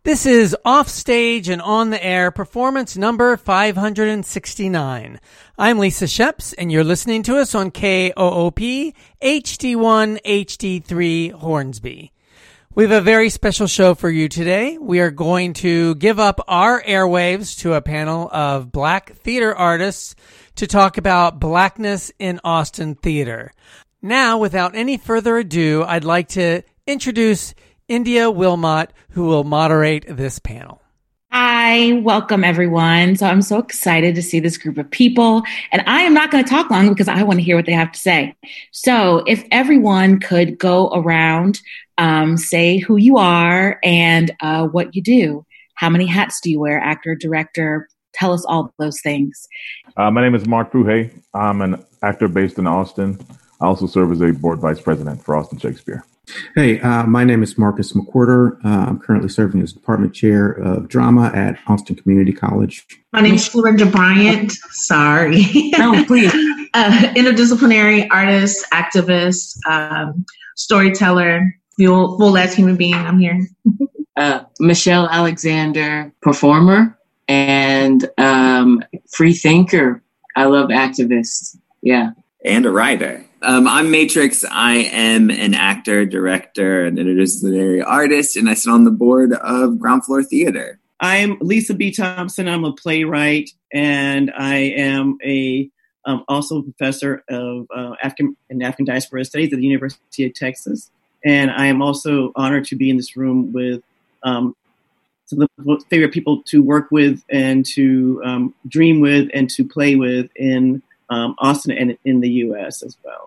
This is Offstage and On the Air, performance number 569. I'm Lisa Sheps, and you're listening to us on KOOP HD1 HD3 Hornsby. We have a very special show for you today. We are going to give up our airwaves to a panel of Black theater artists to talk about Blackness in Austin theater. Now, without any further ado, I'd like to introduce India Wilmot, who will moderate this panel. Hi, welcome everyone. So I'm so excited to see this group of people, and I am not going to talk long because I want to hear what they have to say. So if everyone could go around, say who you are and what you do. How many hats do you wear? Actor, director, tell us all those things. My name is Mark Bruhe. I'm an actor based in Austin. I also serve as a board vice president for Austin Shakespeare. Hey, my name is Marcus McWhorter. I'm currently serving as department chair of drama at Austin Community College. My name is Florinda Bryant. Sorry. No, please. Interdisciplinary artist, activist, storyteller, full-ass human being. I'm here. Michelle Alexander, performer and free thinker. I love activists. Yeah. And a writer. I'm Matrix. I am an actor, director, and interdisciplinary artist, and I sit on the board of Ground Floor Theater. I'm Lisa B. Thompson. I'm a playwright, and I am also a professor of African Diaspora Studies at the University of Texas. And I am also honored to be in this room with some of the favorite people to work with and to dream with and to play with in Austin and in the U.S. as well.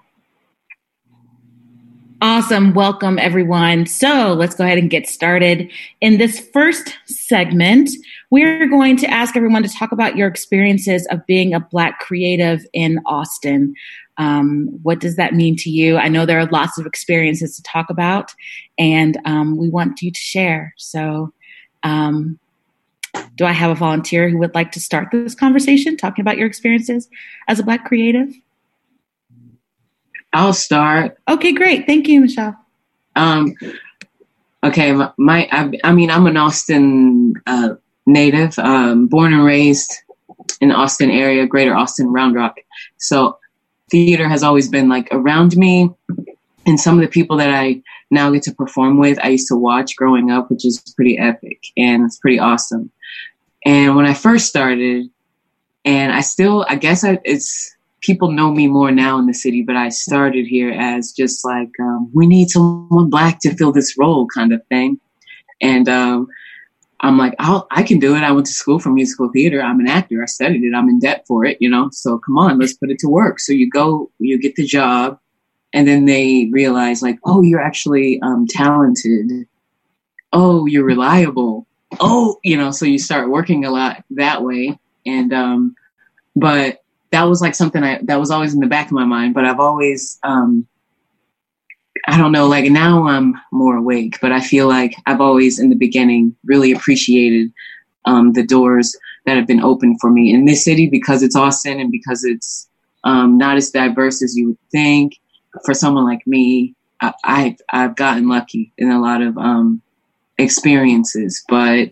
Awesome. Welcome, everyone. So let's go ahead and get started. In this first segment, we're going to ask everyone to talk about your experiences of being a Black creative in Austin. What does that mean to you? I know there are lots of experiences to talk about, and we want you to share. So do I have a volunteer who would like to start this conversation talking about your experiences as a Black creative? I'll start. Okay, great. Thank you, Michelle. Okay, I'm an Austin native, born and raised in the Austin area, Greater Austin, Round Rock. So theater has always been like around me, and some of the people that I now get to perform with, I used to watch growing up, which is pretty epic and it's pretty awesome. And when I first started, and it's people know me more now in the city, but I started here as just like, we need someone Black to fill this role kind of thing. And I'm like, I can do it. I went to school for musical theater. I'm an actor. I studied it. I'm in debt for it, so come on, let's put it to work. So you go, you get the job, and then they realize like, oh, you're actually talented. Oh, you're reliable. Oh, so you start working a lot that way. And, but that was like something that was always in the back of my mind, but I've always, I don't know, like now I'm more awake, but I feel like I've always in the beginning really appreciated the doors that have been opened for me in this city because it's Austin and because it's not as diverse as you would think. For someone like me, I've gotten lucky in a lot of experiences, but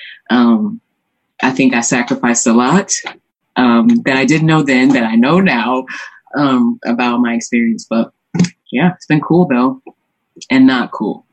I think I sacrificed a lot that I didn't know then that I know now about my experience. But yeah, it's been cool though, and not cool.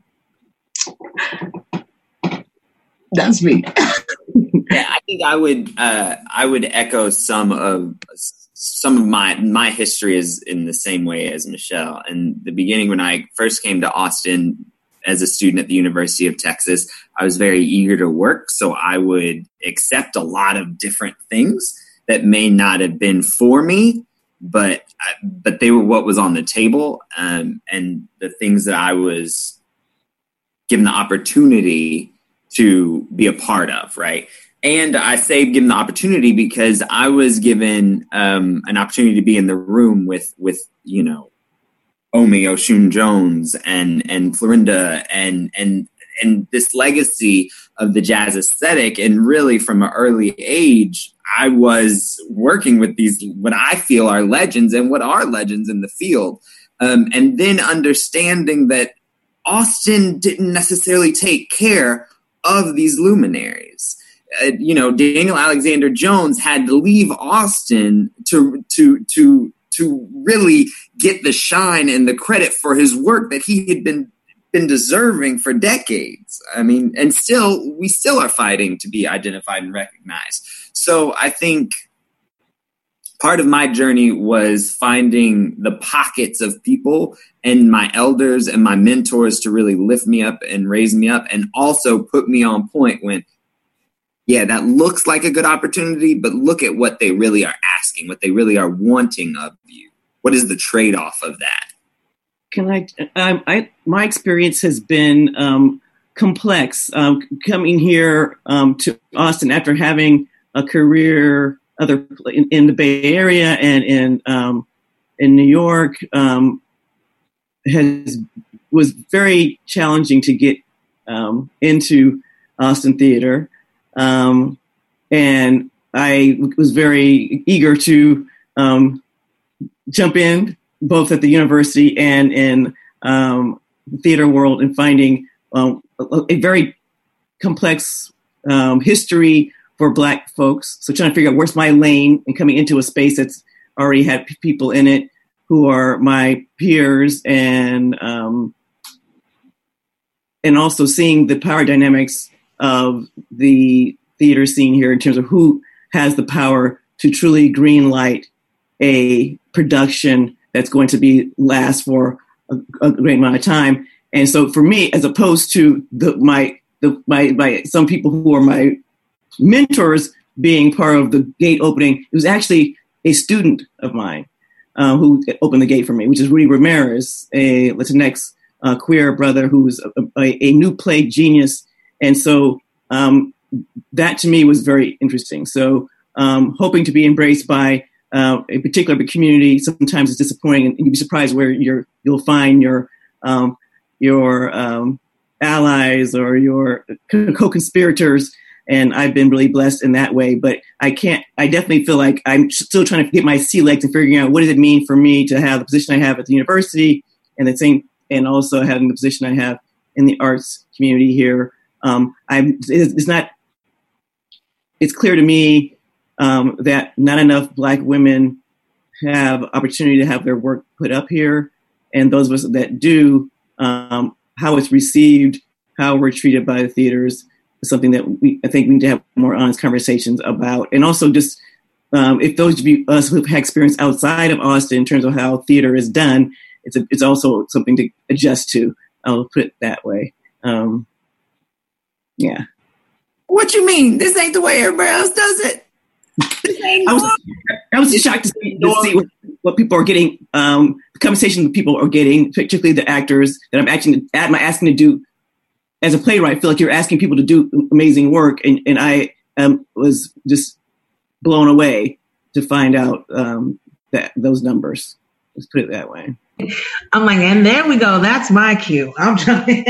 That's me. Yeah, I think I would echo some of my history is in the same way as Michelle. In the beginning, when I first came to Austin as a student at the University of Texas, I was very eager to work. So I would accept a lot of different things that may not have been for me, but they were what was on the table, and the things that I was given the opportunity to be a part of, right? And I say given the opportunity because I was given an opportunity to be in the room with Omi Oshun Jones and Florinda and this legacy of the jazz aesthetic. And really from an early age, I was working with these, what I feel are legends and what are legends in the field. And then understanding that Austin didn't necessarily take care of these luminaries. Daniel Alexander Jones had to leave Austin to really get the shine and the credit for his work that he had been deserving for decades. I mean, and we still are fighting to be identified and recognized. So I think part of my journey was finding the pockets of people and my elders and my mentors to really lift me up and raise me up, and also put me on point when, yeah, that looks like a good opportunity, but look at what they really are asking, what they really are wanting of you. What is the trade-off of that? My experience has been complex. Coming here to Austin after having a career in the Bay Area and in New York was very challenging to get into Austin theater, and I was very eager to jump in both at the university and in the theater world, and finding a very complex history for Black folks. So trying to figure out where's my lane, and coming into a space that's already had people in it who are my peers, and also seeing the power dynamics of the theater scene here in terms of who has the power to truly green light a production that's going to last for a great amount of time. And so for me, as opposed to my some people who are my mentors being part of the gate opening, it was actually a student of mine who opened the gate for me, which is Rudy Ramirez, a Latinx queer brother who's a new play genius. And so that to me was very interesting. So hoping to be embraced by a particular community sometimes is disappointing, and you'd be surprised where you'll find your allies or your co-conspirators. And I've been really blessed in that way. But I definitely feel like I'm still trying to get my sea legs and figuring out what does it mean for me to have the position I have at the university, and also having the position I have in the arts community here. It's clear to me that not enough Black women have opportunity to have their work put up here. And those of us that do, how it's received, how we're treated by the theaters, is something that I think we need to have more honest conversations about. And also just if those of us who've had experience outside of Austin in terms of how theater is done, it's also something to adjust to. I'll put it that way. Yeah. What you mean? This ain't the way everybody else does it. I was shocked to see what people are getting, the conversation that people are getting, particularly the actors that I'm asking to do as a playwright. I feel like you're asking people to do amazing work, and I was just blown away to find out that those numbers. Let's put it that way. I'm like, and there we go. That's my cue. I'm trying.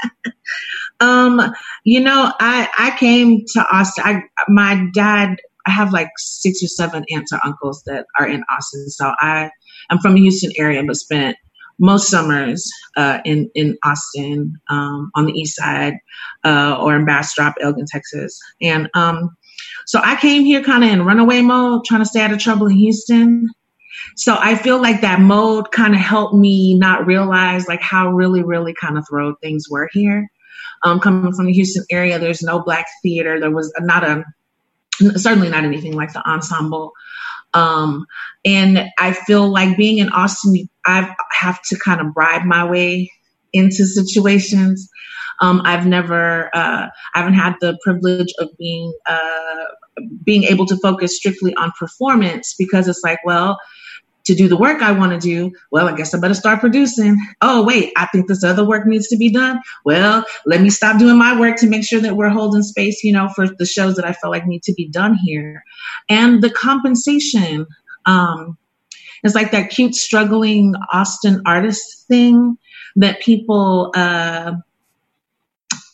I came to Austin. My dad, I have like 6 or 7 aunts or uncles that are in Austin. So I'm from the Houston area, but spent most summers in Austin, on the east side, or in Bastrop, Elgin, Texas. And so I came here kind of in runaway mode, trying to stay out of trouble in Houston. So I feel like that mode kind of helped me not realize like how really, really kind of thrown things were here. Coming from the Houston area, there's no Black theater. There was certainly not anything like the ensemble. And I feel like being in Austin, I have to kind of bribe my way into situations. I haven't had the privilege of being able to focus strictly on performance, because it's like, well, to do the work I want to do, well, I guess I better start producing. Oh, wait, I think this other work needs to be done. Well, let me stop doing my work to make sure that we're holding space, for the shows that I feel like need to be done here. And the compensation, it's like that cute, struggling Austin artist thing that people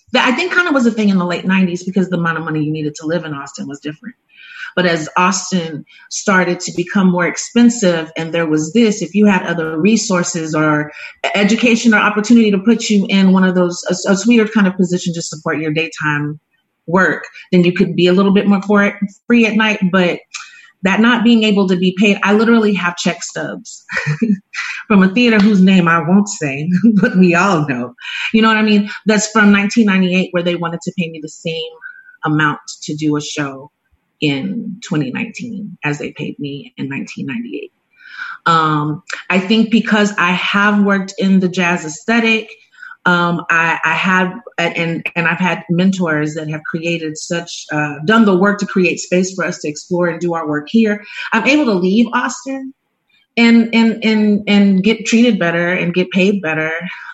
that I think kind of was a thing in the late 90s because the amount of money you needed to live in Austin was different. But as Austin started to become more expensive and there was this, if you had other resources or education or opportunity to put you in one of those, a sweeter kind of position to support your daytime work, then you could be a little bit more free at night. But that not being able to be paid, I literally have check stubs from a theater whose name I won't say, but we all know. You know what I mean? That's from 1998 where they wanted to pay me the same amount to do a show in 2019 as they paid me in 1998. I think because I have worked in the jazz aesthetic, I have, and I've had mentors that have created such, done the work to create space for us to explore and do our work here. I'm able to leave Austin and get treated better and get paid better.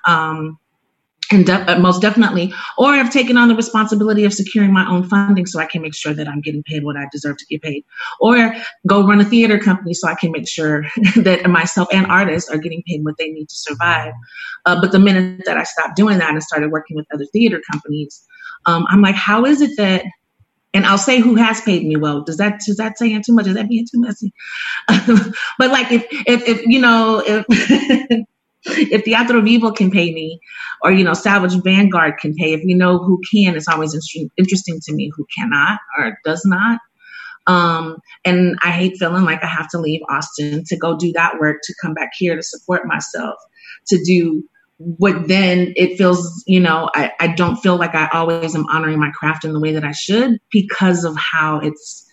And most definitely, or I've taken on the responsibility of securing my own funding so I can make sure that I'm getting paid what I deserve to get paid, or go run a theater company so I can make sure that myself and artists are getting paid what they need to survive. But the minute that I stopped doing that and started working with other theater companies, I'm like, how is it that, and I'll say who has paid me well. Does that say it too much? Is that being too messy? But like if you know, if Teatro Vivo can pay me, or, you know, Salvage Vanguard can pay, if we know who can, it's always interesting to me who cannot or does not. And I hate feeling like I have to leave Austin to go do that work, to come back here to support myself, to do what then it feels, you know, I don't feel like I always am honoring my craft in the way that I should because of how it's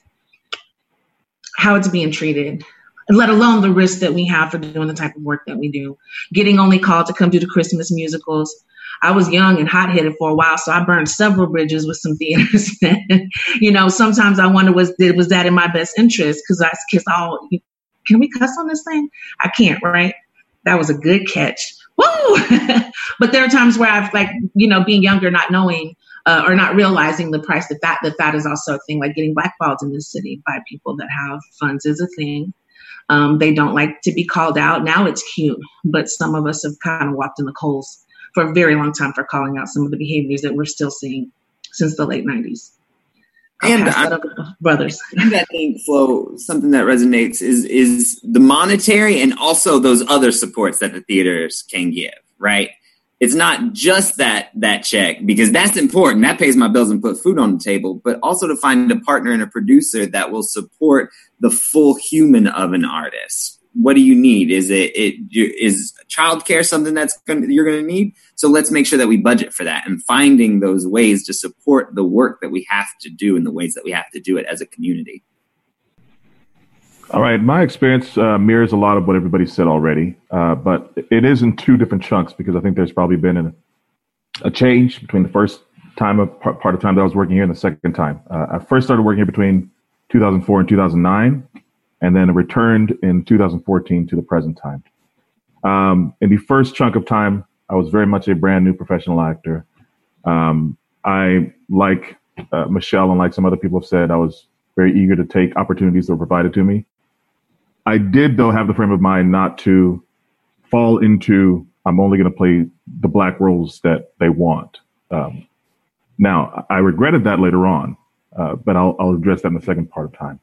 being treated. Let alone the risk that we have for doing the type of work that we do. Getting only called to come do the Christmas musicals. I was young and hot-headed for a while, so I burned several bridges with some theaters. You know, sometimes I wonder, was that in my best interest? Because can we cuss on this thing? I can't, right? That was a good catch. Woo! But there are times where I've, like, you know, being younger, not knowing or not realizing the price that is also a thing. Like getting blackballed in this city by people that have funds is a thing. They don't like to be called out. Now it's cute, but some of us have kind of walked in the coals for a very long time for calling out some of the behaviors that we're still seeing since the late 90s. Brothers. I think, Flo, something that resonates is the monetary and also those other supports that the theaters can give, right? It's not just that check, because that's important. That pays my bills and put food on the table, but also to find a partner and a producer that will support the full human of an artist. What do you need? Is childcare something you're going to need? So let's make sure that we budget for that, and finding those ways to support the work that we have to do in the ways that we have to do it as a community. All right. My experience mirrors a lot of what everybody said already, but it is in two different chunks, because I think there's probably been a change between the first part of time that I was working here and the second time. I first started working here between 2004 and 2009, and then returned in 2014 to the present time. In the first chunk of time, I was very much a brand new professional actor. I, like Michelle and like some other people have said, I was very eager to take opportunities that were provided to me. I did, though, have the frame of mind not to fall into, I'm only going to play the Black roles that they want. Now, I regretted that later on, but I'll address that in the second part of time.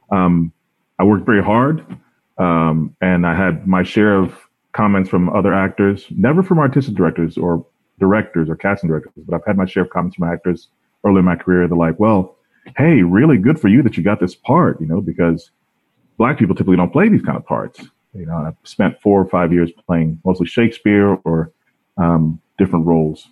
I worked very hard, and I had my share of comments from other actors, never from artistic directors or casting directors, but I've had my share of comments from actors early in my career. They're like, well, hey, really good for you that you got this part, you know, because Black people typically don't play these kind of parts. You know, I've spent 4 or 5 years playing mostly Shakespeare or different roles.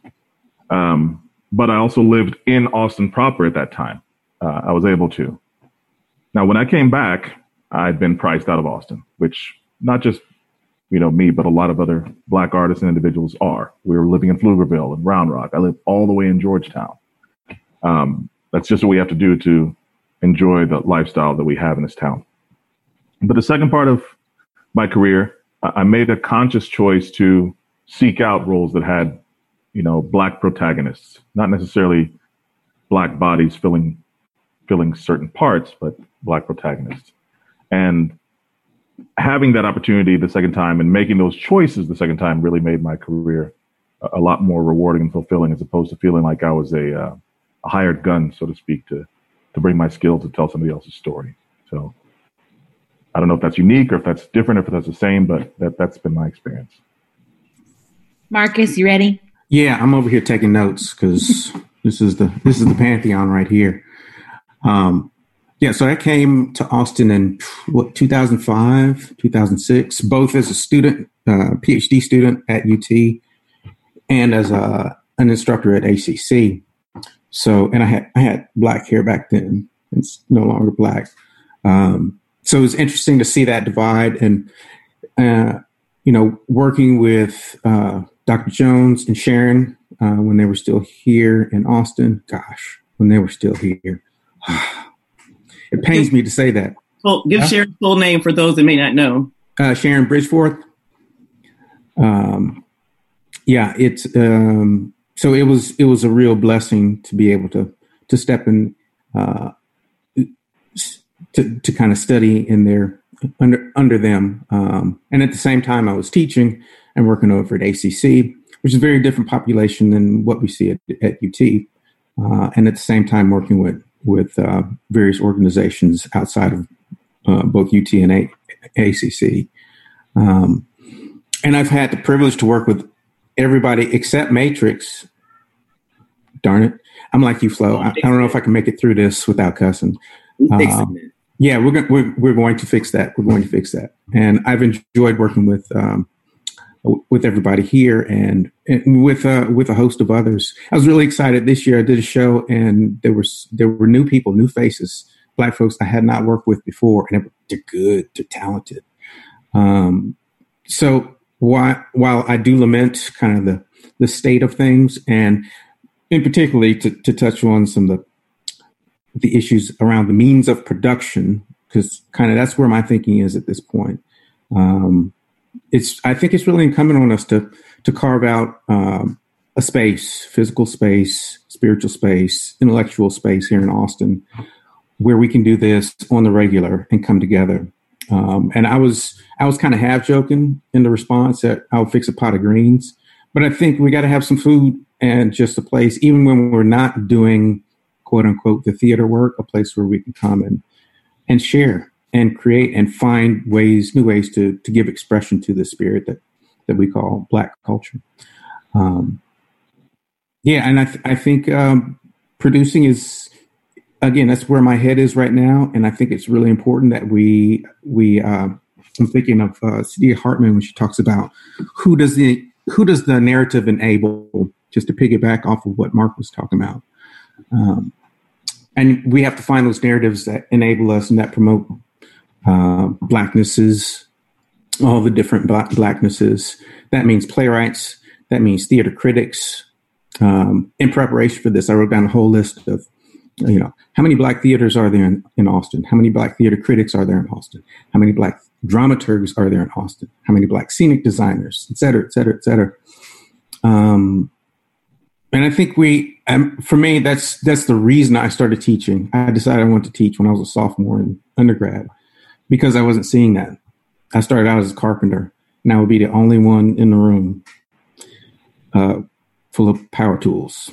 But I also lived in Austin proper at that time. I was able to. Now, when I came back, I'd been priced out of Austin, which not just, you know, me, but a lot of other Black artists and individuals are. We were living in Pflugerville and Round Rock. I lived all the way in Georgetown. That's just what we have to do to enjoy the lifestyle that we have in this town. But the second part of my career, I made a conscious choice to seek out roles that had, you know, Black protagonists, not necessarily Black bodies filling certain parts, but Black protagonists. And having that opportunity the second time and making those choices the second time really made my career a lot more rewarding and fulfilling, as opposed to feeling like I was a hired gun, so to speak, to bring my skills to tell somebody else's story. So I don't know if that's unique or if that's different, or if that's the same, but that's been my experience. Marcus, you ready? Yeah, I'm over here taking notes because this is the Pantheon right here. So I came to Austin in 2005, 2006, both as a student, PhD student at UT, and as an instructor at ACC. So, and I had black hair back then. It's no longer black. So it was interesting to see that divide, and working with Dr. Jones and Sharon when they were still here in Austin. Gosh, when they were still here. It pains me to say that. Well, give Sharon's full name for those that may not know. Sharon Bridgeforth. So it was a real blessing to be able to step in, to kind of study in their under them. And at the same time, I was teaching and working over at ACC, which is a very different population than what we see at UT. And at the same time, working with various organizations outside of both UT and ACC. And I've had the privilege to work with everybody except Matrix. Darn it. I'm like you, Flo. I don't know if I can make it through this without cussing. Yeah, we're going to fix that. We're going to fix that. And I've enjoyed working with everybody here and with a host of others. I was really excited this year. I did a show and there were new people, new faces, Black folks I had not worked with before, and they're good, they're talented. So while I do lament kind of the state of things, and in particularly to touch on some of the issues around the means of production, because kind of that's where my thinking is at this point. I think it's really incumbent on us to carve out a space, physical space, spiritual space, intellectual space here in Austin, where we can do this on the regular and come together. And I was kind of half joking in the response that I'll fix a pot of greens, but I think we got to have some food and just a place, even when we're not doing quote unquote the theater work, a place where we can come and share and create and find new ways to give expression to the spirit that we call Black culture. And I think producing is, again, that's where my head is right now. And I think it's really important that we I'm thinking of Saidiya Hartman when she talks about who does the narrative enable, just to piggyback off of what Mark was talking about. And we have to find those narratives that enable us and that promote Blacknesses, all the different Blacknesses. That means playwrights. That means theater critics. In preparation for this, I wrote down a whole list of, how many Black theaters are there in Austin? How many Black theater critics are there in Austin? How many Black dramaturgs are there in Austin? How many Black scenic designers, et cetera, et cetera, et cetera. And I think for me, that's the reason I started teaching. I decided I wanted to teach when I was a sophomore in undergrad because I wasn't seeing that. I started out as a carpenter, and I would be the only one in the room full of power tools.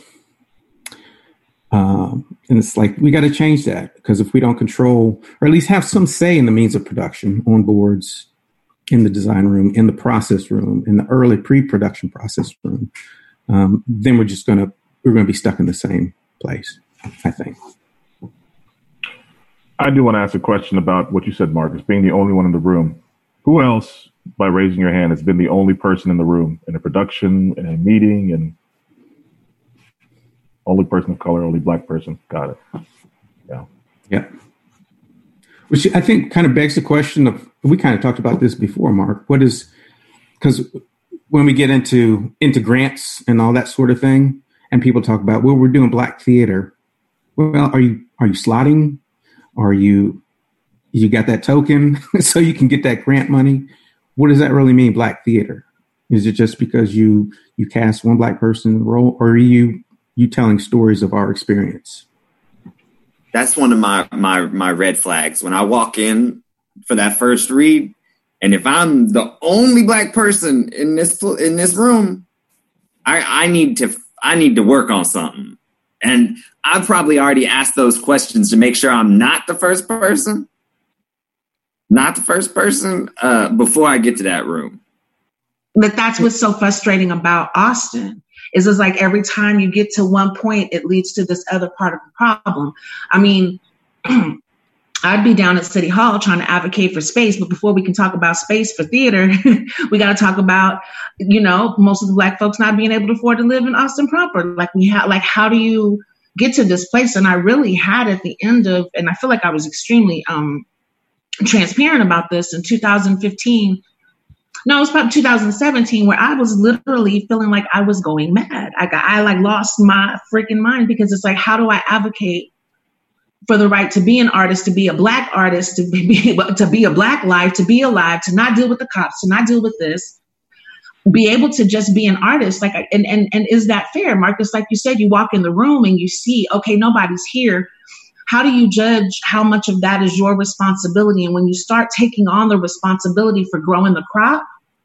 And it's like, we got to change that, because if we don't control, or at least have some say in the means of production on boards, in the design room, in the process room, in the early pre-production process room, then we're going to be stuck in the same place, I think. I do want to ask a question about what you said, Marcus, being the only one in the room. Who else, by raising your hand, has been the only person in the room in a production, in a meeting, and only person of color, only Black person? Got it. Yeah. Which I think kind of begs the question of, we kind of talked about this before, Mark, because when we get into grants and all that sort of thing, and people talk about, well, we're doing Black theater. Well, are you slotting? Are you got that token so you can get that grant money? What does that really mean, Black theater? Is it just because you cast one Black person in the role, or are you telling stories of our experience? That's one of my red flags. When I walk in for that first read, and if I'm the only Black person in this room, I need to work on something. And I've probably already asked those questions to make sure I'm not the first person before I get to that room. But that's what's so frustrating about Austin is it's like every time you get to one point, it leads to this other part of the problem. I mean, I'd be down at City Hall trying to advocate for space, but before we can talk about space for theater, we got to talk about, most of the Black folks not being able to afford to live in Austin proper. How do you get to this place? And I really had at the end of, and I feel like I was extremely transparent about this in 2015. No, it was probably 2017 where I was literally feeling like I was going mad. I lost my freaking mind because it's like, how do I advocate for the right to be an artist, to be a Black artist, to be a Black life, to be alive, to not deal with the cops, to not deal with this, be able to just be an artist. And is that fair, Marcus? Like you said, you walk in the room and you see, okay, nobody's here. How do you judge how much of that is your responsibility? And when you start taking on the responsibility for growing the crop,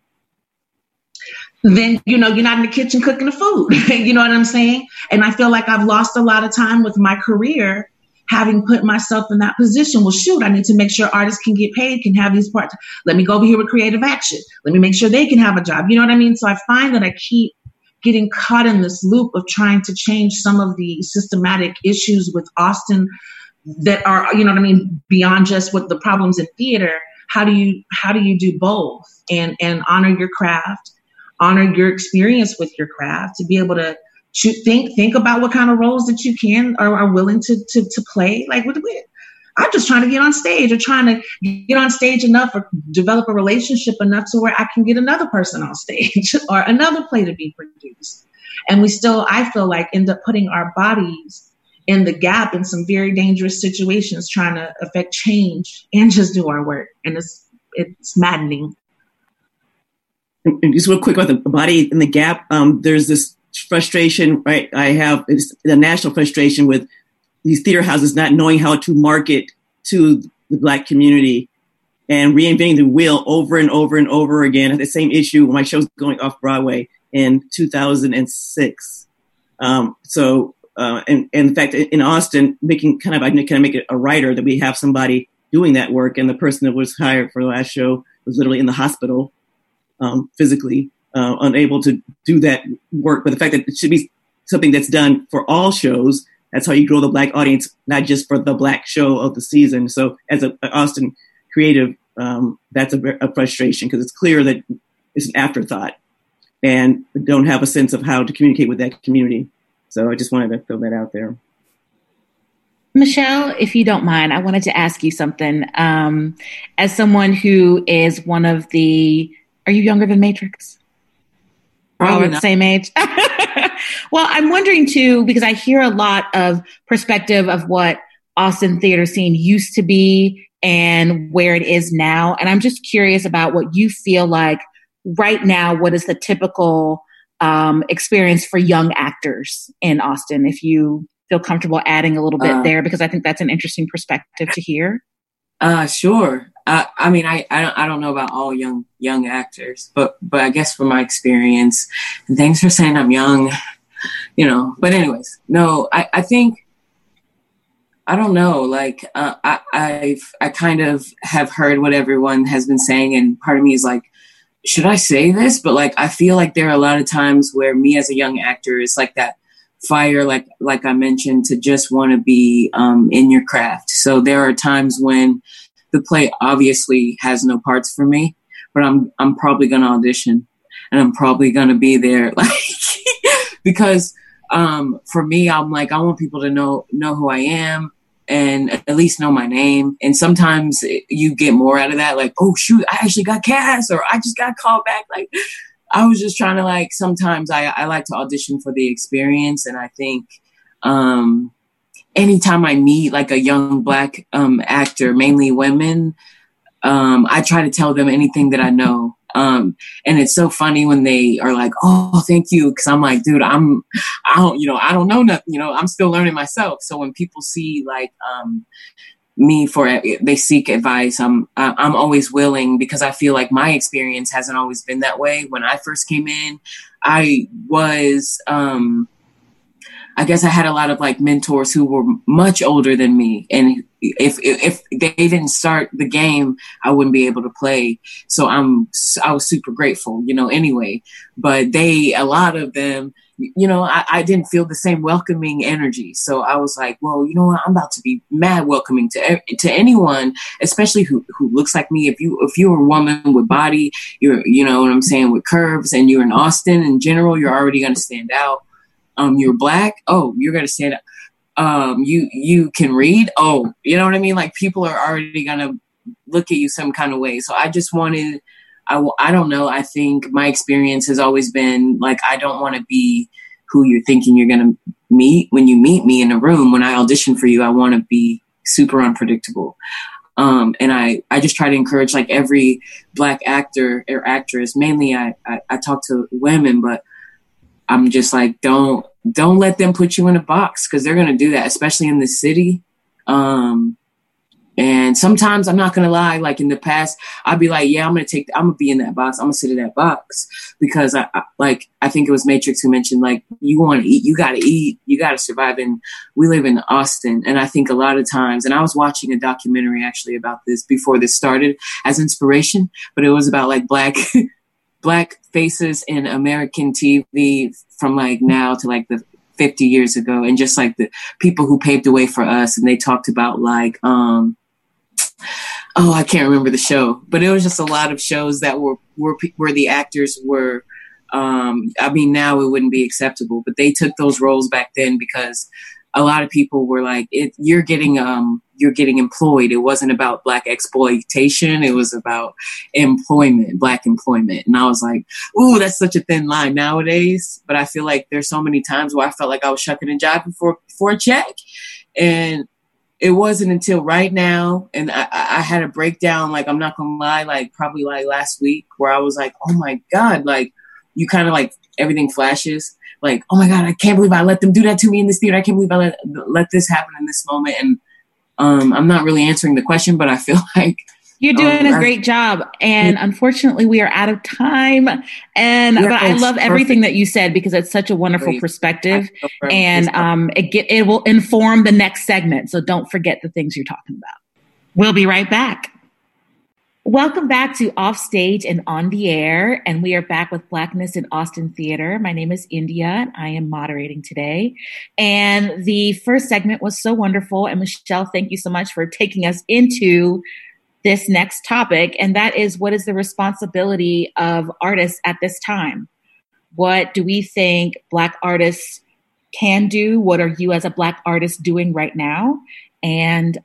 then, you're not in the kitchen cooking the food. You know what I'm saying? And I feel like I've lost a lot of time with my career having put myself in that position. Well, shoot, I need to make sure artists can get paid, can have these parts. Let me go over here with creative action. Let me make sure they can have a job. You know what I mean? So I find that I keep getting caught in this loop of trying to change some of the systematic issues with Austin that are, beyond just what the problems in theater. How do you do both and honor your craft, honor your experience with your craft, to be able to think about what kind of roles that you can or are willing to play. Like, I'm just trying to get on stage or trying to get on stage enough or develop a relationship enough to where I can get another person on stage or another play to be produced. And we still, I feel like, end up putting our bodies in the gap in some very dangerous situations, trying to affect change and just do our work. And it's maddening. And just real quick about the body in the gap. There's this frustration, right? It's the national frustration with these theater houses not knowing how to market to the Black community and reinventing the wheel over and over and over again. I had the same issue when my show's going off Broadway in 2006. And in fact, in Austin, I make it a writer that we have somebody doing that work. And the person that was hired for the last show was literally in the hospital, physically, unable to do that work. But the fact that it should be something that's done for all shows, that's how you grow the Black audience, not just for the Black show of the season. So as an Austin creative, that's a frustration because it's clear that it's an afterthought and don't have a sense of how to communicate with that community. So I just wanted to throw that out there. Michelle, if you don't mind, I wanted to ask you something. As someone who is one of the, are you younger than Matrix? Probably the same age. Well, I'm wondering too, because I hear a lot of perspective of what Austin theater scene used to be and where it is now. And I'm just curious about what you feel like right now. What is the typical experience for young actors in Austin? If you feel comfortable adding a little bit there, because I think that's an interesting perspective to hear. Sure. I mean, I don't know about all young actors, but I guess from my experience, and thanks for saying I'm young, but anyways, no, I think, I don't know, like, I kind of have heard what everyone has been saying, and part of me is like, should I say this? But like, I feel like there are a lot of times where me as a young actor, it's like that fire, like I mentioned, to just want to be in your craft. So there are times when the play obviously has no parts for me, but I'm probably going to audition and I'm probably going to be there, like, because for me, I'm like, I want people to know who I am and at least know my name. And sometimes you get more out of that, like, oh shoot, I actually got cast, or I just got called back. Like, I was just trying to, like, sometimes I like to audition for the experience. And I think anytime I meet like a young Black actor, mainly women, I try to tell them anything that I know. And it's so funny when they are like, oh, thank you. Cause I'm like, dude, I don't know nothing, I'm still learning myself. So when people see like, me they seek advice, I'm always willing, because I feel like my experience hasn't always been that way. When I first came in, I was, I guess I had a lot of like mentors who were much older than me. And if they didn't start the game, I wouldn't be able to play. So I was super grateful, anyway, but a lot of them, I didn't feel the same welcoming energy. So I was like, well, you know what? I'm about to be mad welcoming to anyone, especially who looks like me. If you're a woman with body, you know what I'm saying, with curves, and you're in Austin in general, you're already going to stand out. You're Black. Oh, you're going to stand up. You can read. Oh, you know what I mean? Like, people are already going to look at you some kind of way. So I just wanted, I don't know. I think my experience has always been like, I don't want to be who you're thinking you're going to meet when you meet me in a room. When I audition for you, I want to be super unpredictable. And I just try to encourage like every Black actor or actress. Mainly I talk to women, but I'm just like, don't let them put you in a box, because they're going to do that, especially in the city. And sometimes, I'm not going to lie, like in the past, I'd be like, yeah, I'm going to be in that box. I'm going to sit in that box, because I think it was Matrix who mentioned, like, you want to eat, you got to survive. And we live in Austin. And I think a lot of times, and I was watching a documentary actually about this before this started as inspiration, but it was about like Black faces in American TV from like now to like the 50 years ago, and just like the people who paved the way for us. And they talked about like, I can't remember the show, but it was just a lot of shows that were where the actors were. Now it wouldn't be acceptable, but they took those roles back then because a lot of people were like, you're getting employed. It wasn't about Black exploitation. It was about employment, Black employment. And I was like, ooh, that's such a thin line nowadays. But I feel like there's so many times where I felt like I was shucking and jiving for a check. And it wasn't until right now. And I had a breakdown, like, I'm not going to lie, like probably like last week, where I was like, oh my God, like, you kind of like everything flashes. Like, oh my God, I can't believe I let them do that to me in this theater. I can't believe I let this happen in this moment. And I'm not really answering the question, but I feel like you're doing a great job. And unfortunately, we are out of time. And but I love everything that you said, because it's such a wonderful perspective. And it will inform the next segment. So don't forget the things you're talking about. We'll be right back. Welcome back to Offstage and On the Air, and we are back with Blackness in Austin Theater. My name is India, and I am moderating today. And the first segment was so wonderful, and Michelle, thank you so much for taking us into this next topic, and that is, what is the responsibility of artists at this time? What do we think Black artists can do? What are you as a Black artist doing right now? And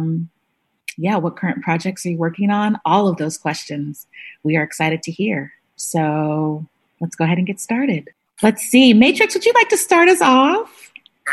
what current projects are you working on? All of those questions we are excited to hear. So let's go ahead and get started. Let's see. Matrix, would you like to start us off?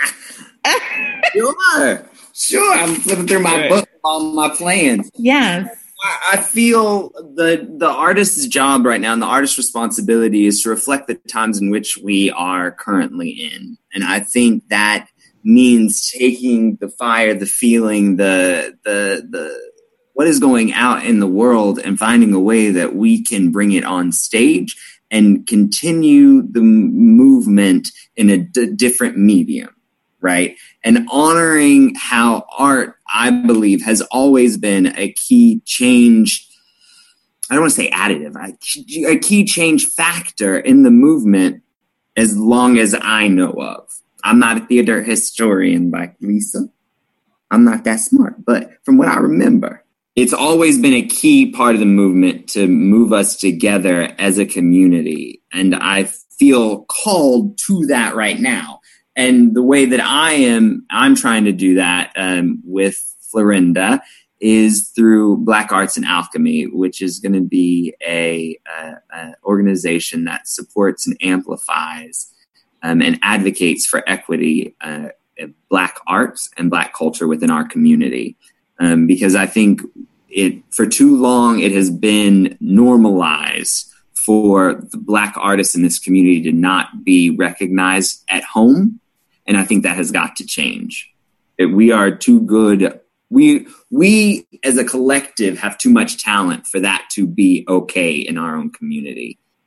Sure. I'm flipping through my book, all my plans. Yes. I feel the artist's job right now, and the artist's responsibility, is to reflect the times in which we are currently in. And I think that means taking the fire, the feeling, the what is going out in the world, and finding a way that we can bring it on stage and continue the movement in a different medium, right? And honoring how art, I believe, has always been a key change. I don't want to say additive, a key change factor in the movement, as long as I know of. I'm not a theater historian like Lisa. I'm not that smart. But from what I remember, it's always been a key part of the movement to move us together as a community. And I feel called to that right now. And the way that I'm trying to do that with Florinda is through Black Arts and Alchemy, which is going to be a organization that supports and amplifies and advocates for equity, Black arts and Black culture within our community. Because I think for too long, it has been normalized for the Black artists in this community to not be recognized at home. And I think that has got to change. We are too good. We as a collective have too much talent for that to be okay in our own community.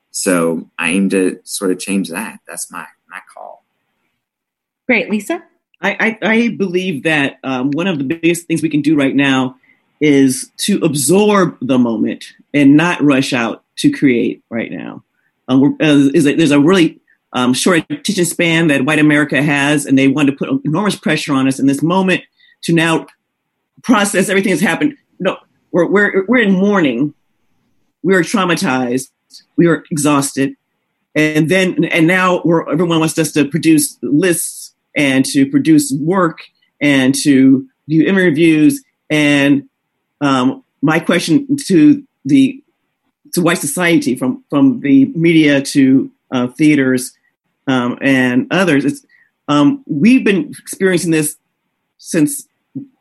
So I aim to sort of change that. That's my call. Great. Lisa? I believe that one of the biggest things we can do right now is to absorb the moment and not rush out to create right now. There's a really short attention span that white America has, and they want to put enormous pressure on us in this moment to now process everything that's happened. No, we're in mourning. We are traumatized. We are exhausted, and now everyone wants us to produce lists and to produce work and to do interviews. And my question to white society, from the media to theaters and others, is we've been experiencing this since,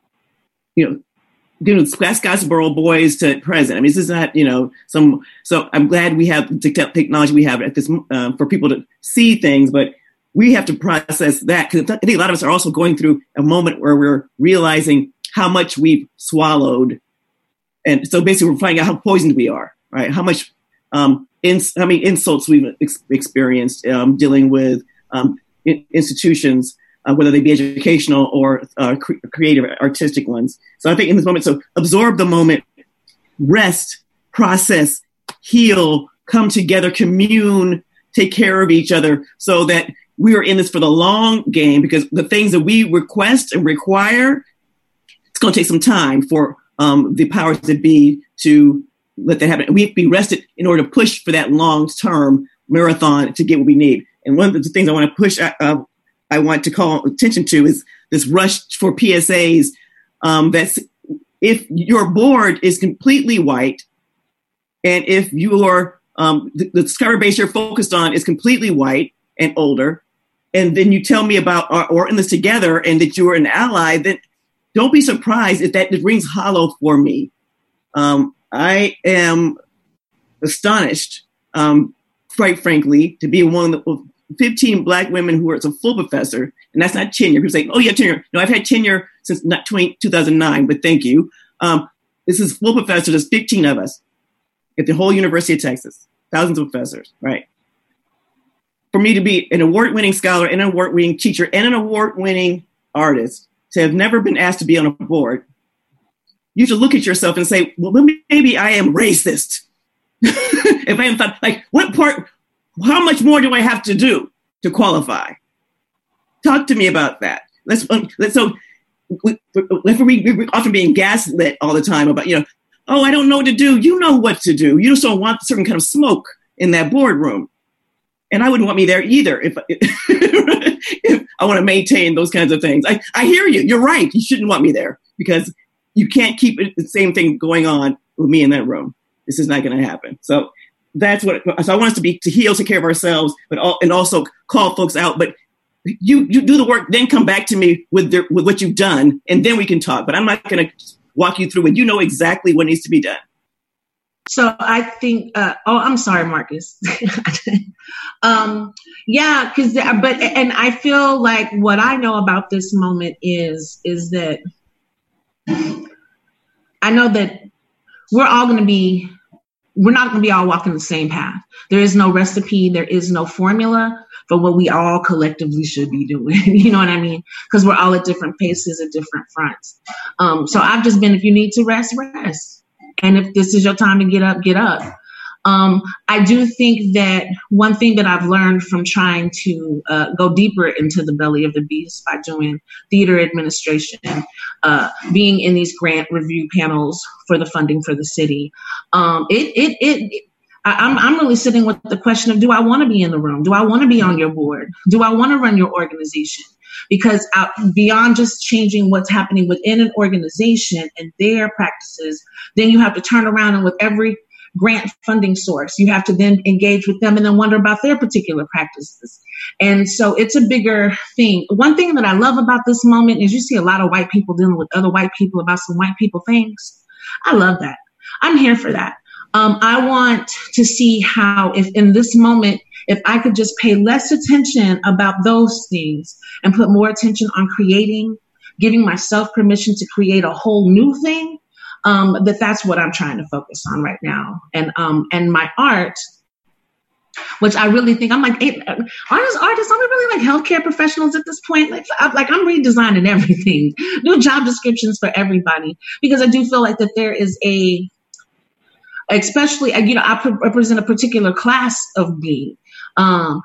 Scottsboro boys to present. I mean, this is not, so I'm glad we have the technology we have at this for people to see things, but we have to process that, because I think a lot of us are also going through a moment where we're realizing how much we've swallowed. And so basically we're finding out how poisoned we are, right? How much, how many insults we've experienced dealing with institutions, whether they be educational or creative, artistic ones. So I think in this moment, so absorb the moment, rest, process, heal, come together, commune, take care of each other, so that we are in this for the long game, because the things that we request and require, it's going to take some time for the powers that be to let that happen. We have to be rested in order to push for that long-term marathon to get what we need. And one of the things I want to push, I want to call attention to, is this rush for PSAs. That's if your board is completely white, and if your the subscriber base you're focused on is completely white and older, and then you tell me about or in this together and that you're an ally, then don't be surprised if that rings hollow for me. I am astonished, quite frankly, to be one of the 15 Black women who are a full professor, and that's not tenure. People say, "Oh, you have tenure." No, I've had tenure since 2009, but thank you. This is full professor. There's 15 of us at the whole University of Texas, thousands of professors, right? For me to be an award-winning scholar and an award-winning teacher and an award-winning artist, to have never been asked to be on a board, you should look at yourself and say, well, maybe I am racist. If I am thought, like, what part, how much more do I have to do to qualify? Talk to me about that. We're often being gaslit all the time about, oh, I don't know what to do. You know what to do. You just don't want a certain kind of smoke in that boardroom. And I wouldn't want me there either if I want to maintain those kinds of things. I hear you. You're right. You shouldn't want me there, because you can't keep the same thing going on with me in that room. This is not going to happen. So that's what. So I want us to heal, take care of ourselves, and also call folks out. But you do the work, then come back to me with what you've done, and then we can talk. But I'm not going to walk you through it. You know exactly what needs to be done. So I think, I'm sorry, Marcus. And I feel like what I know about this moment is that I know that we're not going to be all walking the same path. There is no recipe. There is no formula for what we all collectively should be doing. You know what I mean? Because we're all at different paces at different fronts. So I've just been, if you need to rest, rest. And if this is your time to get up, get up. I do think that one thing that I've learned from trying to go deeper into the belly of the beast by doing theater administration, being in these grant review panels for the funding for the city, I'm really sitting with the question of, do I want to be in the room? Do I want to be on your board? Do I want to run your organization? Because beyond just changing what's happening within an organization and their practices, then you have to turn around and with every grant funding source, you have to then engage with them and then wonder about their particular practices. And so it's a bigger thing. One thing that I love about this moment is you see a lot of white people dealing with other white people about some white people things. I love that. I'm here for that. I want to see how, if in this moment, if I could just pay less attention about those things and put more attention on creating, giving myself permission to create a whole new thing, that's what I'm trying to focus on right now. And my art which I really think I'm like, hey, artists, are we really like healthcare professionals at this point? I'm redesigning everything, new job descriptions for everybody, because I do feel like that there is especially, I represent a particular class of being. I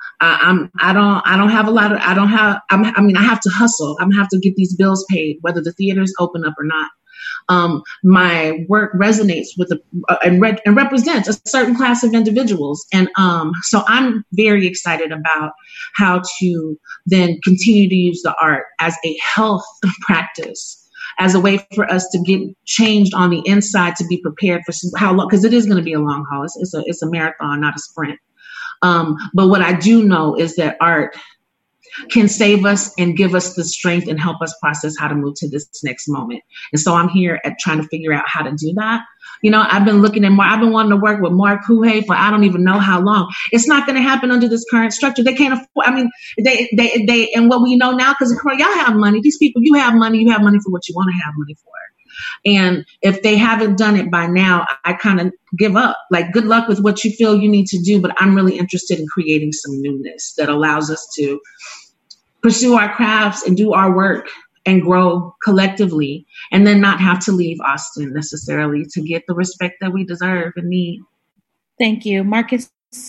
have to hustle. I have to get these bills paid, whether the theaters open up or not. My work resonates with and represents a certain class of individuals. And so I'm very excited about how to then continue to use the art as a health practice, as a way for us to get changed on the inside, to be prepared for how long, because it is going to be a long haul. It's a marathon, not a sprint. But what I do know is that art can save us and give us the strength and help us process how to move to this next moment. And so I'm here at trying to figure out how to do that. I've been I've been wanting to work with Mark Puhay for I don't even know how long. It's not going to happen under this current structure. They can't afford, they and what we know now, because y'all have money. These people, you have money for what you want to have money for. And if they haven't done it by now, I kind of give up. Like, good luck with what you feel you need to do. But I'm really interested in creating some newness that allows us to pursue our crafts and do our work and grow collectively, and then not have to leave Austin necessarily to get the respect that we deserve and need. Thank you. Marcus?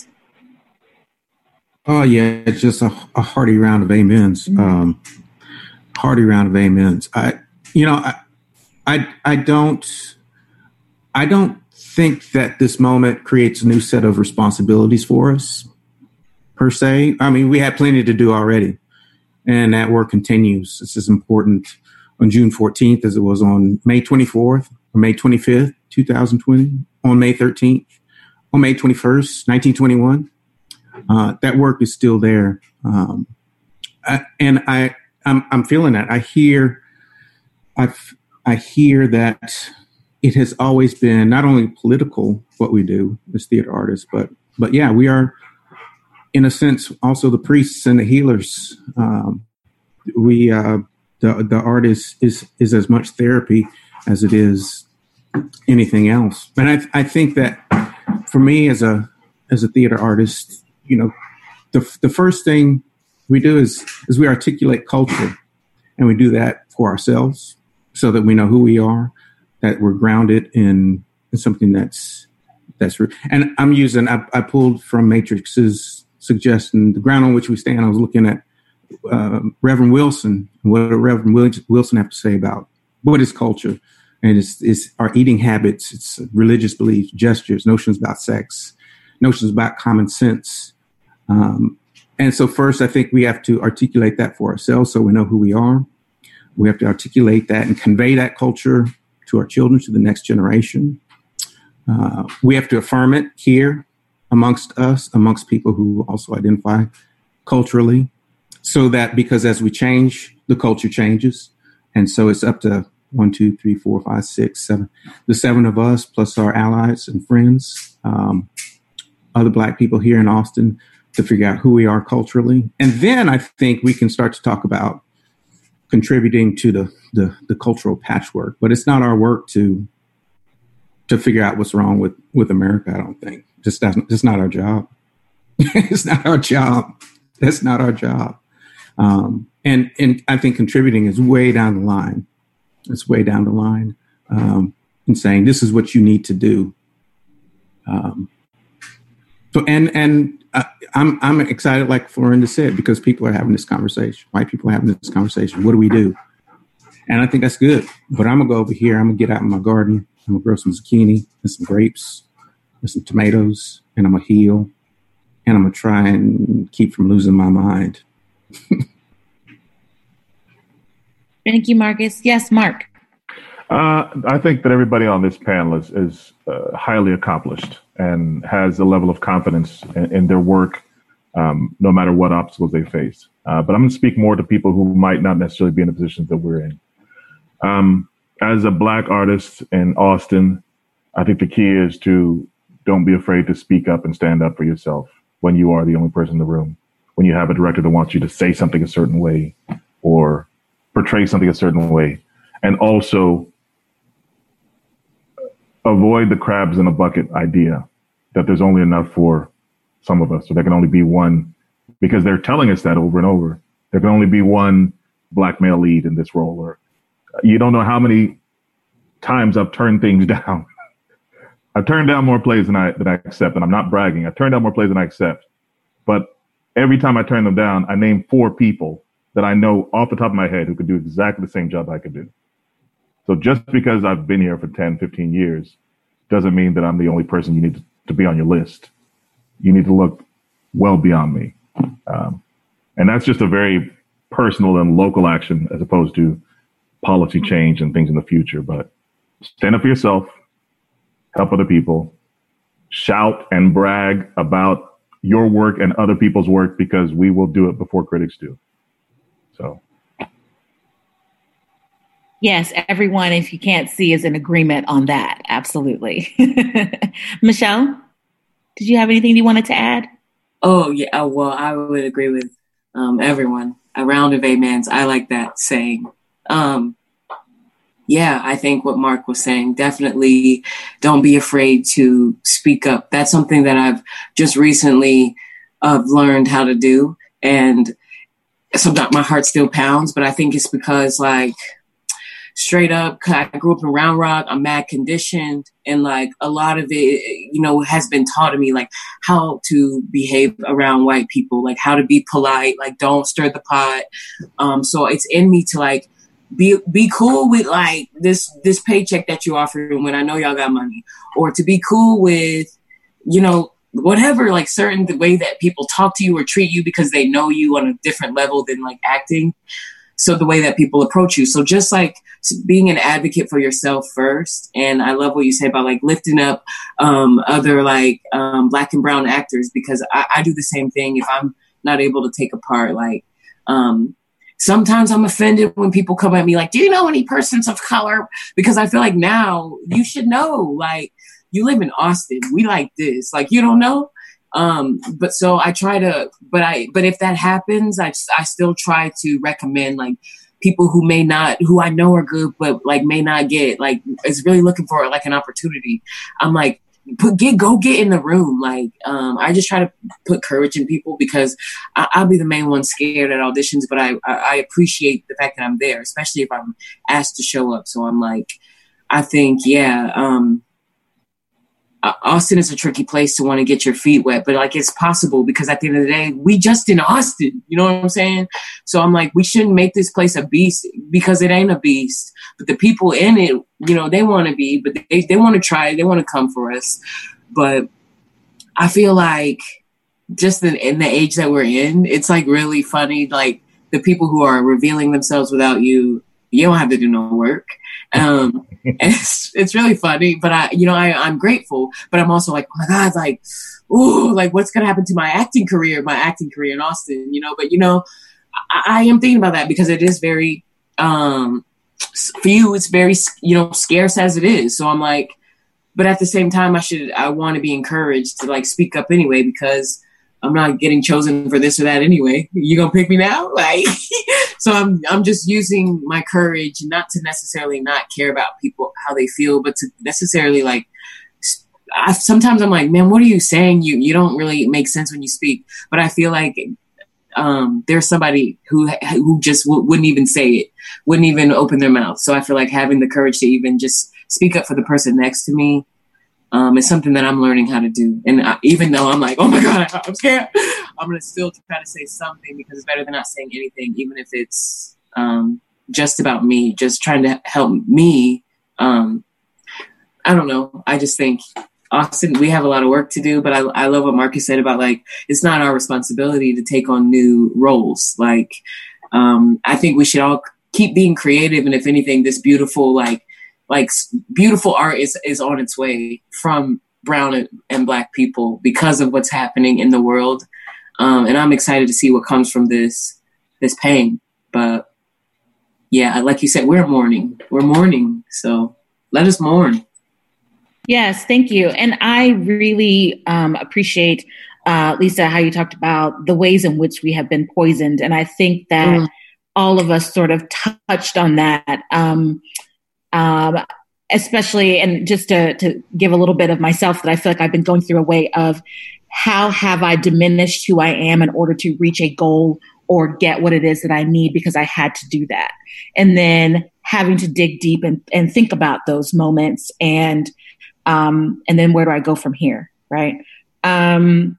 Oh, yeah, it's just a hearty round of amens. Hearty round of amens. I don't think that this moment creates a new set of responsibilities for us, per se. I mean, we had plenty to do already, and that work continues. This is important on June 14th as it was on May 24th or May 25th, 2020, on May 13th, on May 21st, 1921. That work is still there. I'm feeling that. I hear that it has always been not only political what we do as theater artists, but yeah, we are, in a sense, also the priests and the healers. The art is as much therapy as it is anything else. And I think that for me as a theater artist, the first thing we do is we articulate culture, and we do that for ourselves so that we know who we are, that we're grounded in something that's real. And I pulled from Matrix's suggestion, the ground on which we stand. I was looking at Reverend Wilson, and what did Reverend Wilson have to say about what is culture? And it's our eating habits, it's religious beliefs, gestures, notions about sex, notions about common sense. And so first, I think we have to articulate that for ourselves so we know who we are. We have to articulate that and convey that culture to our children, to the next generation. We have to affirm it here amongst us, amongst people who also identify culturally, so that, because as we change, the culture changes. And so it's up to 1, 2, 3, 4, 5, 6, 7, the 7 of us, plus our allies and friends, other Black people here in Austin, to figure out who we are culturally. And then I think we can start to talk about contributing to the cultural patchwork. But it's not our work to figure out what's wrong with America, I don't think. It's not our job. It's not our job. That's not our job. And I think contributing is way down the line. It's way down the line, in saying this is what you need to do. I'm excited, like Florinda said, because people are having this conversation. White people are having this conversation. What do we do? And I think that's good. But I'm going to go over here. I'm going to get out in my garden. I'm going to grow some zucchini and some grapes and some tomatoes. And I'm going to heal. And I'm going to try and keep from losing my mind. Thank you, Marcus. Yes, Mark. I think that everybody on this panel is highly accomplished and has a level of confidence in their work, no matter what obstacles they face. But I'm going to speak more to people who might not necessarily be in the positions that we're in. As a Black artist in Austin, I think the key is to don't be afraid to speak up and stand up for yourself when you are the only person in the room, when you have a director that wants you to say something a certain way or portray something a certain way. And also avoid the crabs in a bucket idea that there's only enough for some of us, or there can only be one, because they're telling us that over and over. There can only be one black male lead in this role, or you don't know how many times I've turned things down. I've turned down more plays than I accept, and I'm not bragging. I've turned down more plays than I accept. But every time I turn them down, I name 4 people that I know off the top of my head who could do exactly the same job I could do. So just because I've been here for 10, 15 years doesn't mean that I'm the only person you need to be on your list. You need to look well beyond me. And that's just a very personal and local action as opposed to policy change and things in the future. But stand up for yourself, help other people, shout and brag about your work and other people's work, because we will do it before critics do. So. Yes, everyone, if you can't see, is in agreement on that. Absolutely. Michelle, did you have anything you wanted to add? Oh, yeah. Well, I would agree with everyone. A round of amens. I like that saying. Yeah, I think what Mark was saying, definitely don't be afraid to speak up. That's something that I've just recently learned how to do. And sometimes my heart still pounds, but I think it's because, like, straight up, I grew up in Round Rock. I'm mad conditioned. And like a lot of it, you know, has been taught to me, like how to behave around white people, like how to be polite, like don't stir the pot. So it's in me to like be cool with like this paycheck that you offer when I know y'all got money, or to be cool with, you know, whatever, like certain the way that people talk to you or treat you because they know you on a different level than like acting. So the way that people approach you. So just like being an advocate for yourself first. And I love what you say about like lifting up other like black and brown actors, because I do the same thing if I'm not able to take a part. Like sometimes I'm offended when people come at me like, do you know any persons of color? Because I feel like now you should know, like you live in Austin. We like this, like, you don't know. But so I try to, but if that happens, I still try to recommend like people who I know are good, but like may not get, like, is really looking for like an opportunity. I'm like, go get in the room. Like, I just try to put courage in people, because I'll be the main one scared at auditions, but I appreciate the fact that I'm there, especially if I'm asked to show up. So I'm like, I think, yeah, Austin is a tricky place to want to get your feet wet, but like it's possible, because at the end of the day, we just in Austin, you know what I'm saying? So I'm like, we shouldn't make this place a beast, because it ain't a beast, but the people in it, you know, they want to be, but they want to try, they want to come for us. But I feel like just in the age that we're in, it's like really funny. Like the people who are revealing themselves without you don't have to do no work. It's really funny, but I'm grateful, but I'm also like, oh my God, like, ooh, like what's going to happen to my acting career in Austin, you know, but you know, I am thinking about that, because it is very, for you, it's very, you know, scarce as it is. So I'm like, but at the same time, I want to be encouraged to like speak up anyway, because I'm not getting chosen for this or that anyway. You gonna pick me now? Like, so I'm just using my courage not to necessarily not care about people, how they feel, but to necessarily like, sometimes I'm like, man, what are you saying? You don't really make sense when you speak. But I feel like there's somebody who just wouldn't even say it, wouldn't even open their mouth. So I feel like having the courage to even just speak up for the person next to me, it's something that I'm learning how to do. And even though I'm like, oh my God, I'm scared, I'm going to still try to say something, because it's better than not saying anything, even if it's just about me, just trying to help me. I don't know. I just think Austin, we have a lot of work to do, but I love what Marcus said about like, it's not our responsibility to take on new roles. Like, I think we should all keep being creative. And if anything, this beautiful, like beautiful art is on its way from brown and black people, because of what's happening in the world. And I'm excited to see what comes from this pain. But yeah, like you said, we're mourning. So let us mourn. Yes, thank you. And I really appreciate, Lisa, how you talked about the ways in which we have been poisoned. And I think that all of us sort of touched on that. Especially, and just to give a little bit of myself, that I feel like I've been going through a way of how have I diminished who I am in order to reach a goal or get what it is that I need because I had to do that. And then having to dig deep and think about those moments and then where do I go from here, right? And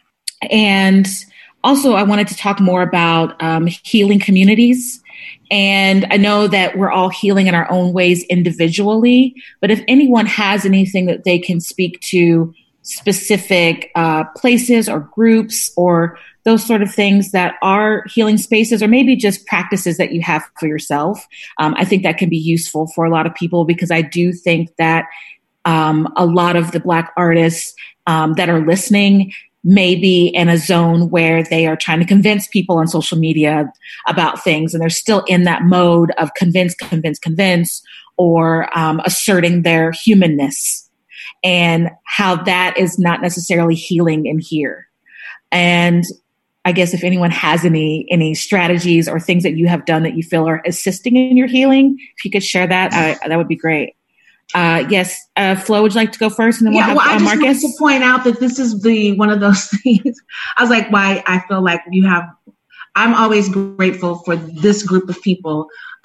also I wanted to talk more about healing communities. And I know that we're all healing in our own ways individually, but if anyone has anything that they can speak to specific places or groups or those sort of things that are healing spaces, or maybe just practices that you have for yourself, I think that can be useful for a lot of people, because I do think that a lot of the Black artists that are listening may be in a zone where they are trying to convince people on social media about things, and they're still in that mode of convince, or asserting their humanness, and how that is not necessarily healing in here. And I guess if anyone has any strategies or things that you have done that you feel are assisting in your healing, if you could share that, that would be great. Yes, Flo, would you like to go first, and then we'll have I just Marcus? wanted to point out that this is one of those things. I was like, why I feel like I'm always grateful for this group of people,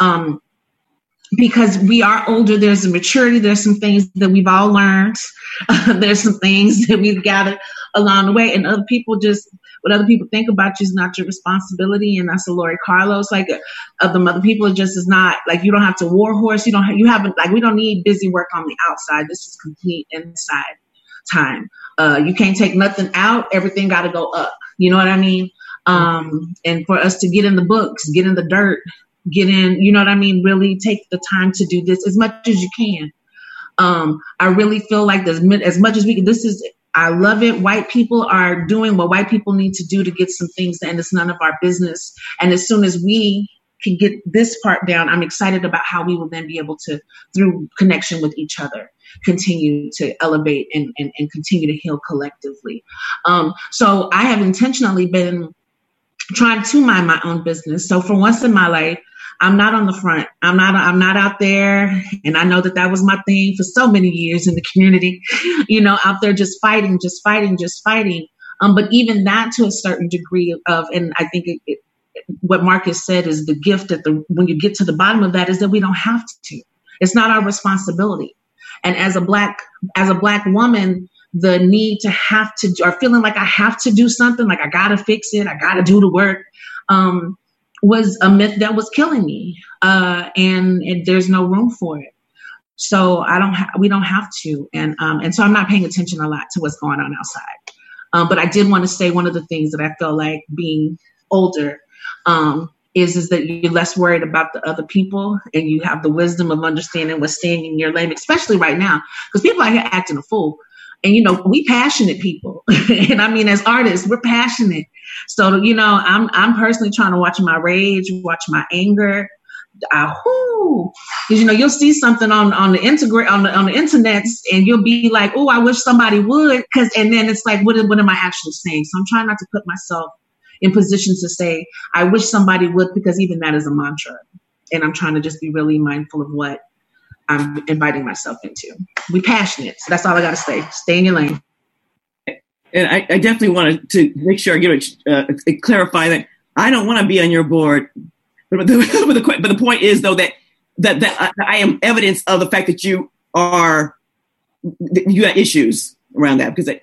because we are older. There's a maturity. There's some things that we've all learned. There's some things that we've gathered along the way, and what other people think about you is not your responsibility. And that's a Lori Carlos, like of the other people, it just is not like, you don't have to war horse. We don't need busy work on the outside. This is complete inside time. You can't take nothing out. Everything got to go up. You know what I mean? And for us to get in the books, get in the dirt, get in, you know what I mean? Really take the time to do this as much as you can. I really feel like as much as we can, I love it. White people are doing what white people need to do to get some things, and it's none of our business. And as soon as we can get this part down, I'm excited about how we will then be able to, through connection with each other, continue to elevate and continue to heal collectively. So I have intentionally been trying to mind my own business. So for once in my life, I'm not on the front. I'm not out there. And I know that was my thing for so many years in the community, out there just fighting. But even that, to a certain degree of, and I think what Marcus said is the gift when you get to the bottom of that is that we don't have to. It's not our responsibility. And as a black woman, the need to have to, or feeling like I have to do something, like I got to fix it, I got to do the work, was a myth that was killing me. And there's no room for it. So we don't have to. And so I'm not paying attention a lot to what's going on outside. But I did want to say one of the things that I feel like being older, is that you're less worried about the other people, and you have the wisdom of understanding what's staying in your lane, especially right now, because people out here acting a fool. And, we passionate people. And I mean, as artists, we're passionate. So, I'm personally trying to watch my rage, watch my anger. Because, you'll see something on the internet, and you'll be like, oh, I wish somebody would. And then it's like, what am I actually saying? So I'm trying not to put myself in positions to say, I wish somebody would, because even that is a mantra. And I'm trying to just be really mindful of what I'm inviting myself into. We passionate. So that's all I got to say. Stay in your lane. And I definitely wanted to make sure I give it clarify that I don't want to be on your board. But the point is, though, that I am evidence of the fact that you have issues around that, because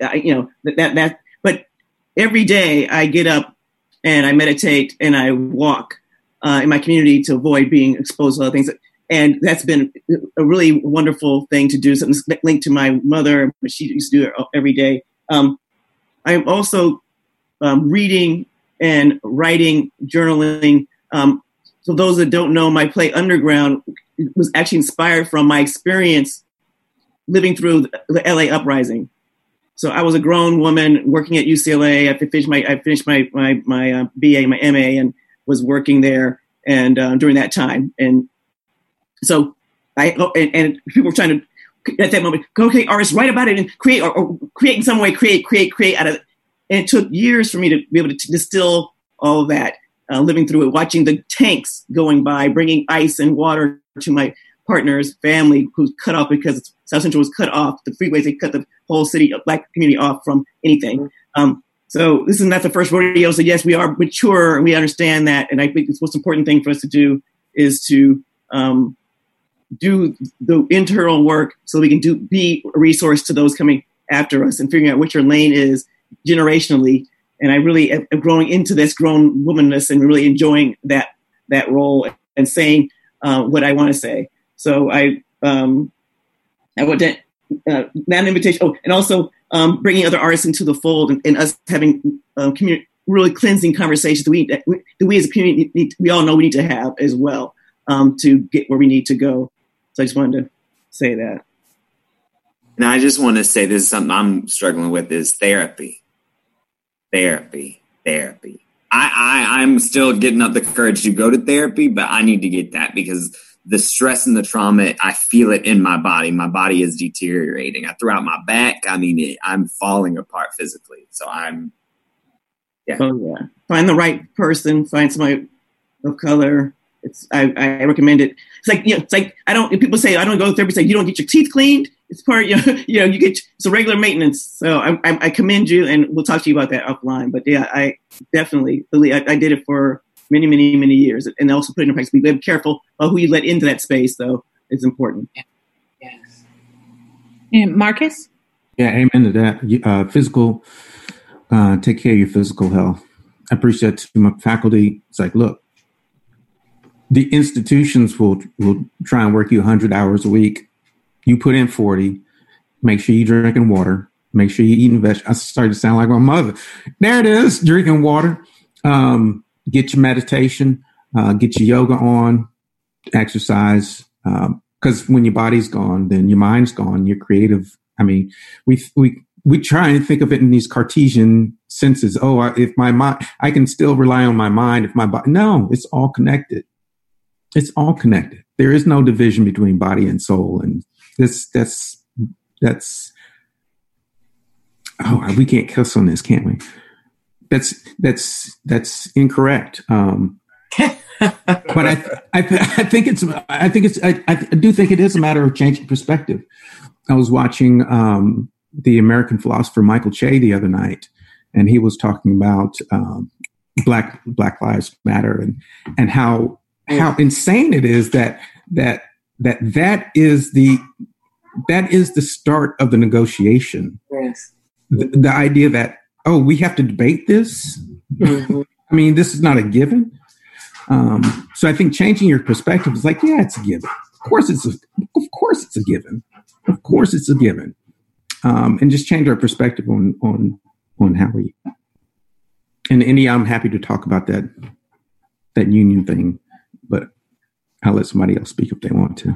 But every day I get up and I meditate and I walk in my community to avoid being exposed to other things. And that's been a really wonderful thing to do. Something linked to my mother. She used to do it every day. I am also reading and writing, journaling. So those that don't know, my play Underground was actually inspired from my experience living through the LA uprising. So I was a grown woman working at UCLA. I finished my BA, my MA, and was working there and during that time. And so and people were trying to, at that moment, go, okay, artists, write about it and create or create in some way, create out of it. And it took years for me to be able to distill all of that, living through it, watching the tanks going by, bringing ice and water to my partner's family who's cut off because South Central was cut off. The freeways, they cut the whole city, Black community off from anything. So this is not the first rodeo. So yes, we are mature and we understand that. And I think the most important thing for us to do is to do the internal work so we can be a resource to those coming after us and figuring out what your lane is generationally. And I really am growing into this grown womanness and really enjoying that role and saying what I want to say. So I want to that invitation. Oh, and also bringing other artists into the fold and us having really cleansing conversations that we as a community we all know we need to have as well to get where we need to go. So I just wanted to say that. And I just want to say this is something I'm struggling with is therapy. I'm still getting up the courage to go to therapy, but I need to get that because the stress and the trauma, I feel it in my body. My body is deteriorating. I threw out my back. I mean, I'm falling apart physically. So yeah. Oh, yeah. Find the right person. Find somebody of color. I recommend it. It's like people say I don't go to therapy. Say you don't get your teeth cleaned. It's part you get it's a regular maintenance. So I commend you, and we'll talk to you about that offline. But yeah, I definitely believe I did it for many years, and also put it in practice. Be careful about who you let into that space, though. It's important. Yes. And Marcus? Yeah, amen to that. Physical, take care of your physical health. I preach that to my faculty. It's like, look, the institutions will try and work you 100 hours a week. You put in 40. Make sure you're drinking water. Make sure you're eating vegetables. I started to sound like my mother. There it is, drinking water. Get your meditation. Get your yoga on. Exercise. Because when your body's gone, then your mind's gone. You're creative. I mean, we try and think of it in these Cartesian senses. Oh, if my mind, I can still rely on my mind. If my body, no, it's all connected. It's all connected. There is no division between body and soul, and that's. Oh, we can't cuss on this, can't we? That's incorrect. But I do think it is a matter of changing perspective. I was watching the American philosopher Michael Che the other night, and he was talking about Black Lives Matter and how insane it is that is the start of the negotiation. Yes. The idea that, oh, we have to debate this. Mm-hmm. I mean, this is not a given. So I think changing your perspective is like, yeah, it's a given. Of course it's a given. Of course it's a given. And just change our perspective on how we. And India, I'm happy to talk about that union thing, but I'll let somebody else speak if they want to.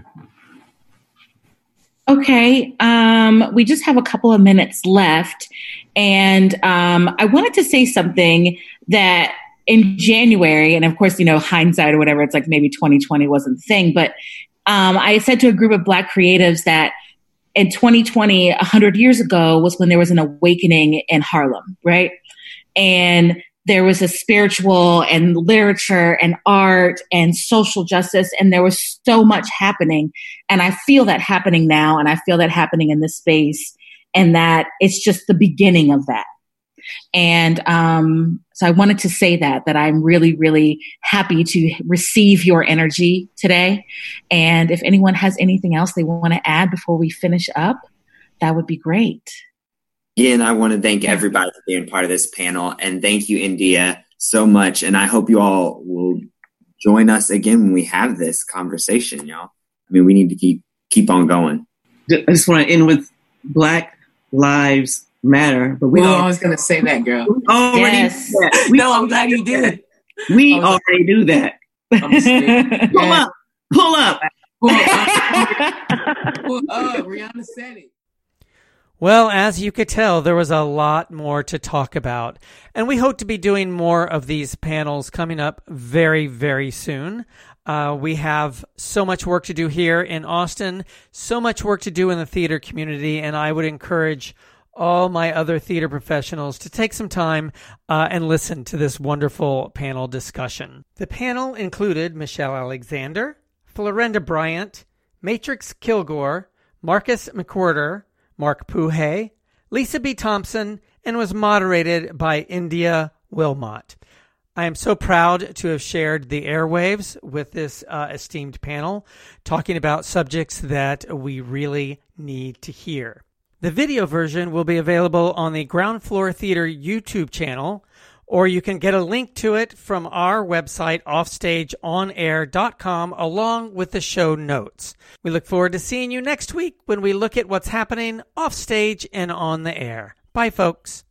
Okay. We just have a couple of minutes left. And I wanted to say something that in January, and of course, hindsight or whatever, it's like maybe 2020 wasn't the thing, but I said to a group of Black creatives that in 2020, 100 years ago was when there was an awakening in Harlem, right? And there was a spiritual and literature and art and social justice, and there was so much happening. And I feel that happening now, and I feel that happening in this space, and that it's just the beginning of that. And so I wanted to say that I'm really, really happy to receive your energy today. And if anyone has anything else they want to add before we finish up, that would be great. Yeah, and I want to thank everybody for being part of this panel. And thank you, India, so much. And I hope you all will join us again when we have this conversation, y'all. I mean, we need to keep on going. I just want to end with Black Lives Matter. But I was going to say that, girl. Yes. No, I'm glad you did. We already do that. Pull up. Pull up. Rihanna said it. Well, as you could tell, there was a lot more to talk about, and we hope to be doing more of these panels coming up very, very soon. We have so much work to do here in Austin, so much work to do in the theater community, and I would encourage all my other theater professionals to take some time and listen to this wonderful panel discussion. The panel included Michelle Alexander, Florenda Bryant, Matrix Kilgore, Marcus McWhorter, Mark Puhay, Lisa B. Thompson, and was moderated by India Wilmot. I am so proud to have shared the airwaves with this esteemed panel, talking about subjects that we really need to hear. The video version will be available on the Ground Floor Theater YouTube channel, or you can get a link to it from our website, offstageonair.com, along with the show notes. We look forward to seeing you next week when we look at what's happening offstage and on the air. Bye, folks.